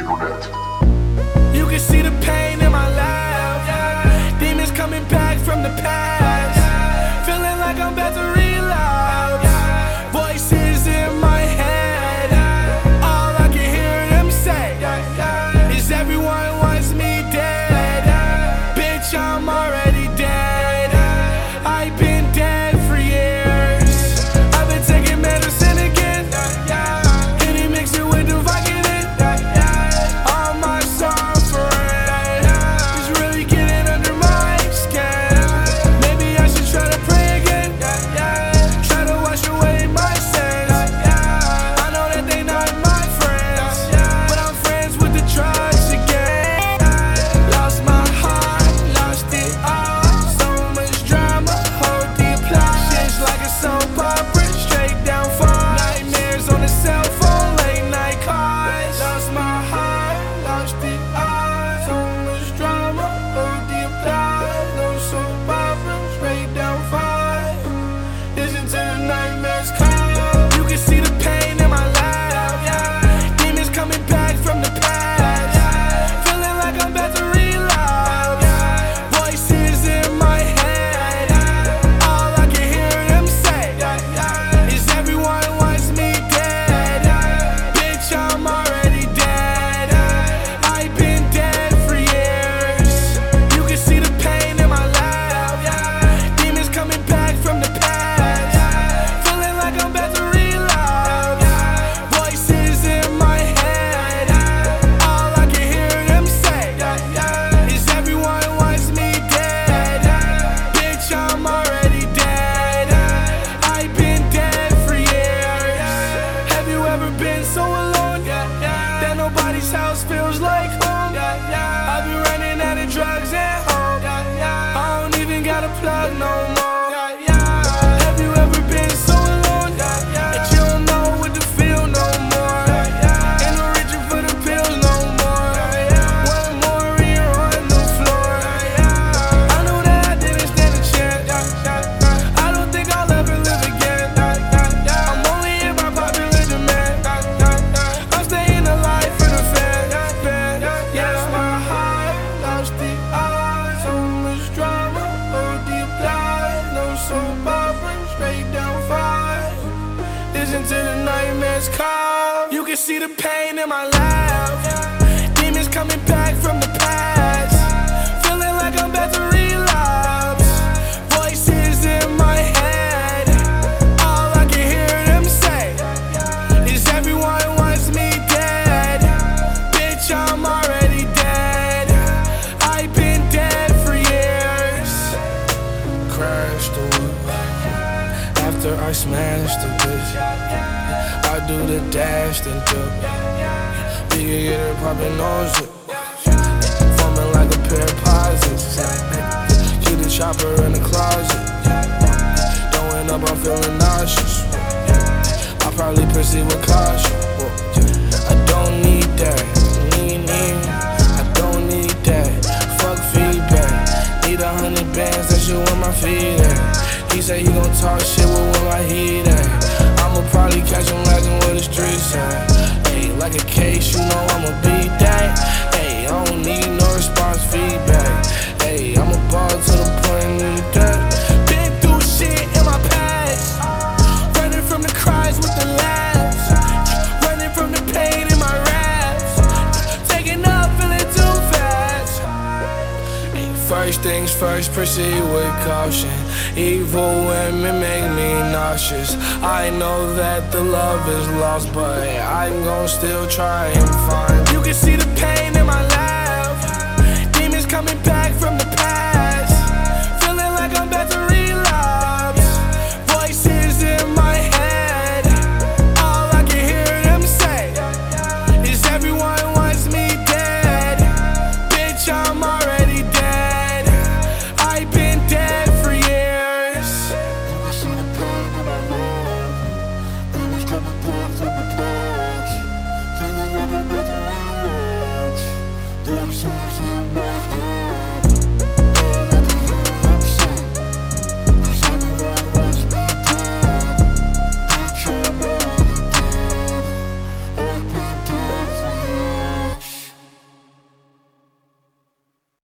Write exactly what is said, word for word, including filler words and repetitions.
punto net. You can see the pain in my life. Demons coming back from the past. Feeling like I'm about to relapse. Voices in my head. All I can hear them say is everyone wants me dead. Bitch, I'm already dead. I've been dead for years. I've been taking medicine again. Henny mix it with the Vicodin. All my suffering is really getting under my skin. Maybe I should try to pray again. Try to wash away my sins. I know that they not my friends, but I'm friends with the drugs again. Lost my heart, lost it all. So much drama, hold the plot. Shit's like a soap opera, straight down far. Nightmares on the cell phone, late night calls. Lost my heart, lost it all. So much drama, hold the plot. No soap opera, straight down far. Listen to the nightmares call. You can see the pain in my life. Demons coming back from the past. Feeling like I'm about to relapse. Voices in my head. All I can hear them say is everyone wants me dead. Bitch, I'm already dead. I've been dead for years. You can see the pain in my life. Demons coming back from the past. Feeling like I'm about to relapse. Voices in my head. All I can hear them say is everyone wants me dead. Bitch, I'm already dead. I've been dead for years. Have you ever been so alone that nobody's house feels like home? I've been running out of drugs at home. I don't even got a plug no more. Have you ever been so alone that you don't know what to feel no more? Ain't no reaching for the pills no more. One more and you're on the floor. I know that I didn't stand a chance. I don't think I'll ever live again. I'm only in my popular demand. I'm staying alive for the fans. Yeah, my heart lost the eye. So much drama, hold the plot. No soap opera, straight down fire. Listen to the nightmares call. You can see the pain in my life. Demons coming back from the past. Feeling like I'm about to relapse. Voices in my head. All I can hear them say is everyone wants me dead. Bitch, I'm already dead. I've been dead for years. Crashed the whip after I smashed the bitch. I do the dash and dip. We can get it poppin' nose it. Forming like a pair of posits. Keep the chopper in the closet. Throwing up, I'm feeling nauseous. I'll probably proceed with caution. I don't need that. Need, need. I don't need that. Fuck feedback. Need a hundred bands, that shit where my feet at. He say he gon' talk shit with where my heat at. I'ma probably catch him lagging where the streets at. Hey, like a case, you know I'ma beat that. Hey, I don't need no response feedback. Hey, I'ma ball to the point I need that. Been through shit in my past. Running from the cries with the laughs. Running from the pain in my raps. Taking up, feeling too fast. Hey, first things first, proceed with caution. Evil women make me nauseous. I know that the love is lost, but I'm gon' still try and find. You can see the pain in my life. Demons coming back from the